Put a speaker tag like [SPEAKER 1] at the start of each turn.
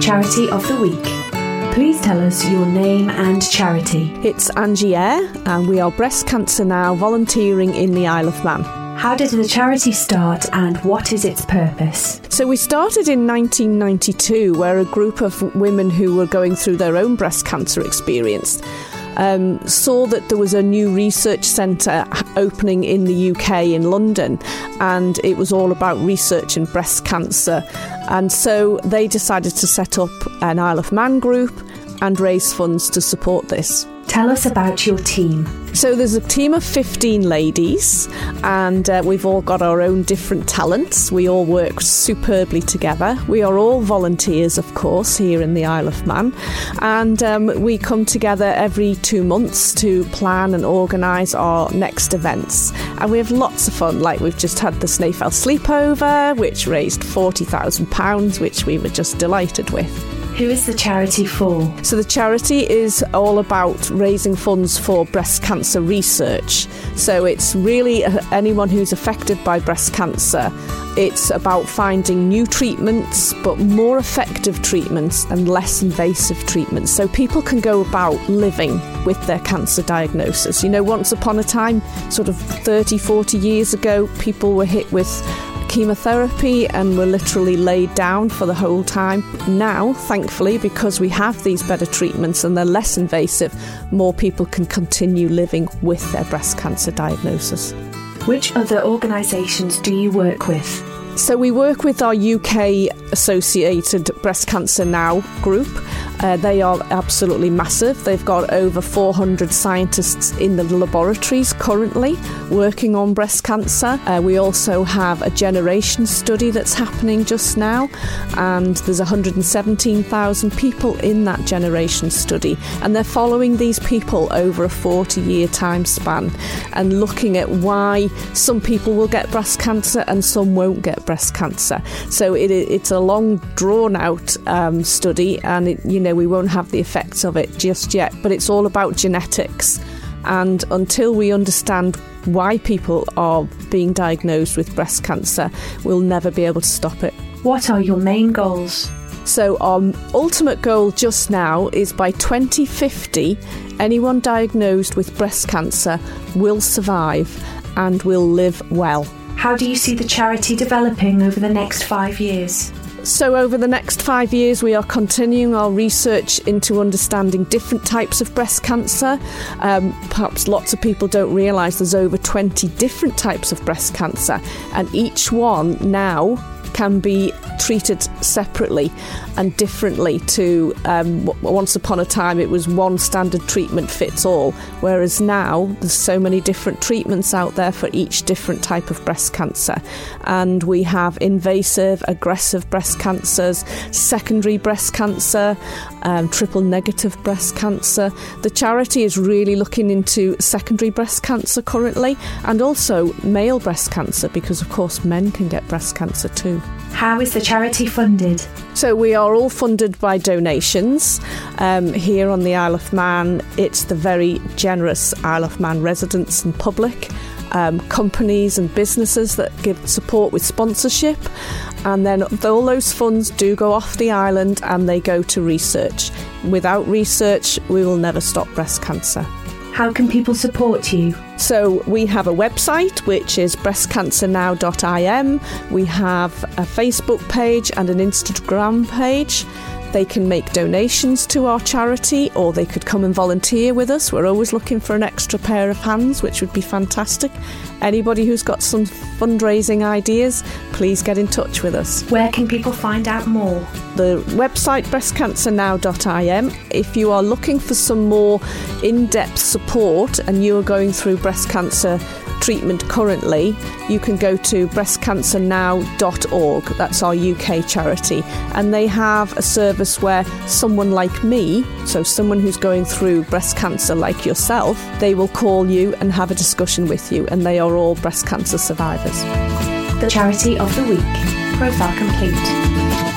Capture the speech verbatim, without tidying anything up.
[SPEAKER 1] Charity of the Week. Please tell us your name and charity.
[SPEAKER 2] It's Angie Eyre, and we are Breast Cancer Now volunteering in the Isle of Man.
[SPEAKER 1] How did the charity start and what is its purpose?
[SPEAKER 2] So we started in nineteen ninety-two, where a group of women who were going through their own breast cancer experience um, saw that there was a new research centre opening in the U K in London, and it was all about research in breast cancer. And so they decided to set up an Isle of Man group and raise funds to support this.
[SPEAKER 1] Tell us about your team.
[SPEAKER 2] So there's a team of fifteen ladies, and uh, we've all got our own different talents. We all work superbly together. We are all volunteers, of course, here in the Isle of Man, and um, we come together every two months to plan and organise our next events. And we have lots of fun, like we've just had the Snaefell Sleepover, which raised forty thousand pounds, which we were just delighted with.
[SPEAKER 1] Who is the charity for?
[SPEAKER 2] So the charity is all about raising funds for breast cancer research. So it's really anyone who's affected by breast cancer. It's about finding new treatments, but more effective treatments and less invasive treatments, so people can go about living with their cancer diagnosis. You know, once upon a time, sort of thirty, forty years ago, people were hit with chemotherapy and were literally laid down for the whole time. Now, thankfully, because we have these better treatments and they're less invasive, more people can continue living with their breast cancer diagnosis.
[SPEAKER 1] Which other organisations do you work with?
[SPEAKER 2] So we work with our U K associated Breast Cancer Now group. Uh, they are absolutely massive. They've got over four hundred scientists in the laboratories currently working on breast cancer. Uh, we also have a generation study that's happening just now, and there's one hundred seventeen thousand people in that generation study, and they're following these people over a forty-year time span and looking at why some people will get breast cancer and some won't get breast cancer. So it, it's a long, drawn-out um, study, and it, you know, we won't have the effects of it just yet, but it's all about genetics. And until we understand why people are being diagnosed with breast cancer, we'll never be able to stop it.
[SPEAKER 1] What are your main goals?
[SPEAKER 2] So our ultimate goal just now is by twenty fifty, anyone diagnosed with breast cancer will survive and will live well.
[SPEAKER 1] How do you see the charity developing over the next five years?
[SPEAKER 2] So over the next five years, we are continuing our research into understanding different types of breast cancer. Um, perhaps lots of people don't realise there's over twenty different types of breast cancer, and each one now can be treated separately and differently to um, once upon a time it was one standard treatment fits all, whereas now there's so many different treatments out there for each different type of breast cancer. And we have invasive, aggressive breast cancers, secondary breast cancer, um, triple negative breast cancer. The charity is really looking into secondary breast cancer currently, and also male breast cancer, because of course men can get breast cancer too.
[SPEAKER 1] How is the charity funded?
[SPEAKER 2] So we are all funded by donations. Um, here on the Isle of Man, it's the very generous Isle of Man residents and public, um, companies and businesses that give support with sponsorship. And then all those funds do go off the island and they go to research. Without research, we will never stop breast cancer.
[SPEAKER 1] How can people support you?
[SPEAKER 2] So we have a website, which is breast cancer now dot I M. We have a Facebook page and an Instagram page. They can make donations to our charity, or they could come and volunteer with us. We're always looking for an extra pair of hands, which would be fantastic. Anybody who's got some fundraising ideas, please get in touch with us.
[SPEAKER 1] Where can people find out more?
[SPEAKER 2] The website breast cancer now dot I M. If you are looking for some more in-depth support and you are going through breast cancer treatment currently, you can go to breast cancer now dot org. That's our U K charity, and they have a service where someone like me, so someone who's going through breast cancer like yourself, they will call you and have a discussion with you, and they are all breast cancer survivors.
[SPEAKER 1] The Charity of the Week. Profile complete.